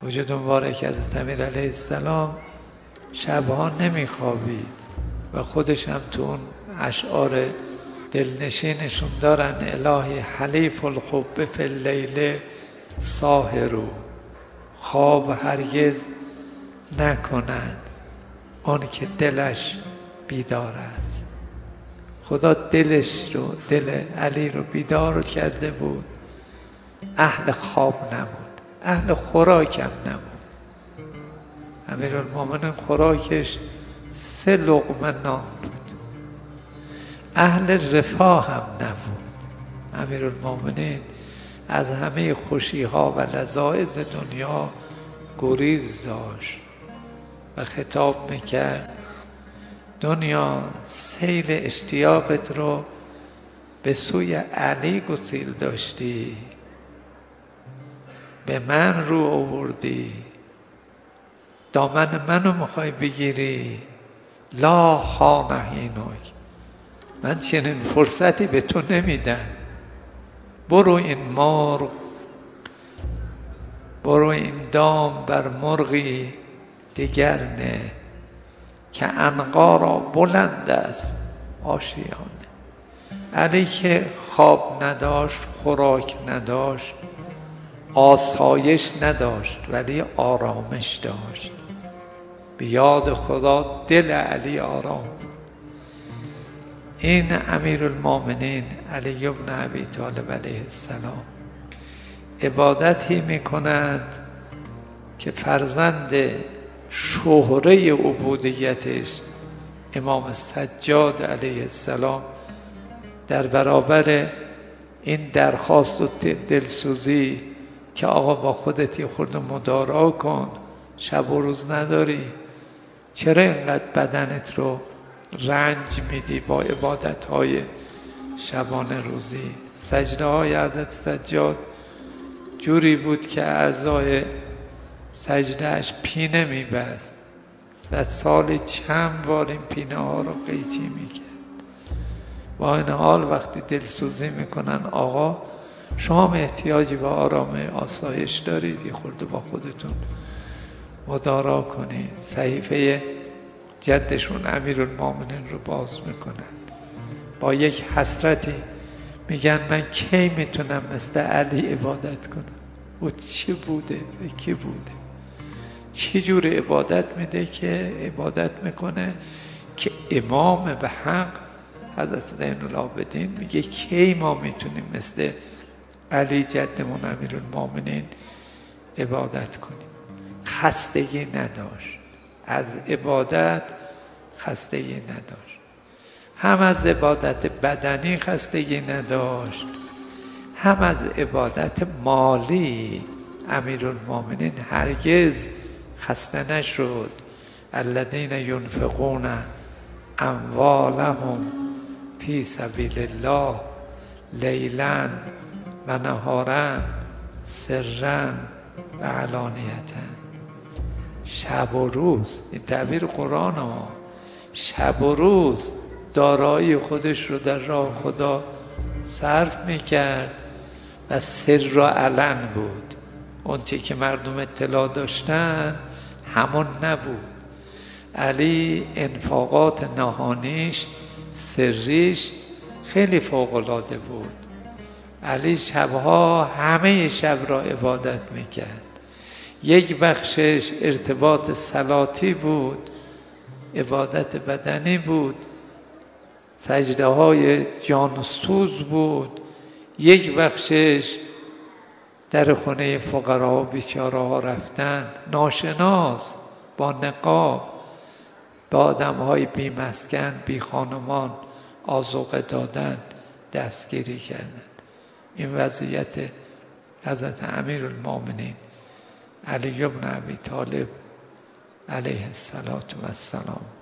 وجود مبارک حضرت امیر علیه السلام شبها نمیخوابید و خودش هم تو اون اشعار دلنشینشون دارن: الهی حلیف الحب فی اللیل ساهرو، خواب هرگز نکند آن که دلش بیدار است. خدا دل علی رو بیدار کرده بود، اهل خواب نبود، اهل خوراک هم نبود. امیرالمومنین خوراکش 3 لقمه نان بود. اهل رفاه هم نبود. امیرالمومنین از همه خوشی‌ها و لذایذ دنیا گریز داشت و خطاب میکرد: دنیا سیل اشتیاقت رو به سوی علی گسیل داشتی، به من رو آوردی، دامن منو میخوای بگیری. لا حانهینک، من چنین فرصتی به تو نمیدم. برو این مرغ، برو این دام بر مرغی دیگر نه، که عنقا را بلند است آشیانه. علی که خواب نداشت، خوراک نداشت، آسایش نداشت، ولی آرامش داشت. به یاد خدا دل علی آرام. این امیرالمومنین علی بن ابی طالب علیه السلام عبادتی میکند که فرزند شهره عبودیتش امام سجاد علیه السلام در برابر این درخواست و دلسوزی که آقا با خودت یه خورده مدارا کن، شب و روز نداری، چرا اینقدر بدنت رو رنج میدی با عبادت‌های شبانه روزی؟ سجده های حضرت سجاد جوری بود که اعضای سجدهش پینه میبست و سال چند بار این پینه ها رو قیچی میکرد. با این حال وقتی دلسوزی میکنن آقا شما احتیاجی به آرام آسایش دارید، یه خورده با خودتون مدارا کنید، صحیفه جدشون امیرالمومنین رو باز میکنن. با یک حسرتی میگن من کی میتونم مثل علی عبادت کنم؟ او چی بوده و کی بوده؟ چی جور عبادت میده که عبادت میکنه که امام به حق حضرت زین العابدین میگه کی ما میتونیم مثل علی جدمون امیرالمومنین عبادت کنیم؟ خستگی نداشت، از عبادت خستگی نداشت، هم از عبادت بدنی خستگی نداشت، هم از عبادت مالی. امیرالمومنین هرگز خسته نشد. الذین ینفقون اموالهم فی سبیل الله لیلا و نهارا سرا و علانیة. شب و روز، این تعبیر قرآن ها، شب و روز دارایی خودش رو در راه خدا صرف میکرد و سر و علن بود. اون چی که مردم اطلاع داشتن همون نبود. علی انفاقات نهانیش، سریش خیلی فوق‌العاده بود. علی شبها همه شب را عبادت میکرد. یک بخشش ارتباط صلاتی بود، عبادت بدنی بود، سجده های جانسوز بود. یک بخشش در خونه فقرا و بیچاره ها رفتن، ناشناس، با نقاب، با آدم های بی مسکن، بی خانمان آذوقه دادن، دستگیری کردن. این وضعیت حضرت امیرالمومنین علی بن ابی طالب علیه السلام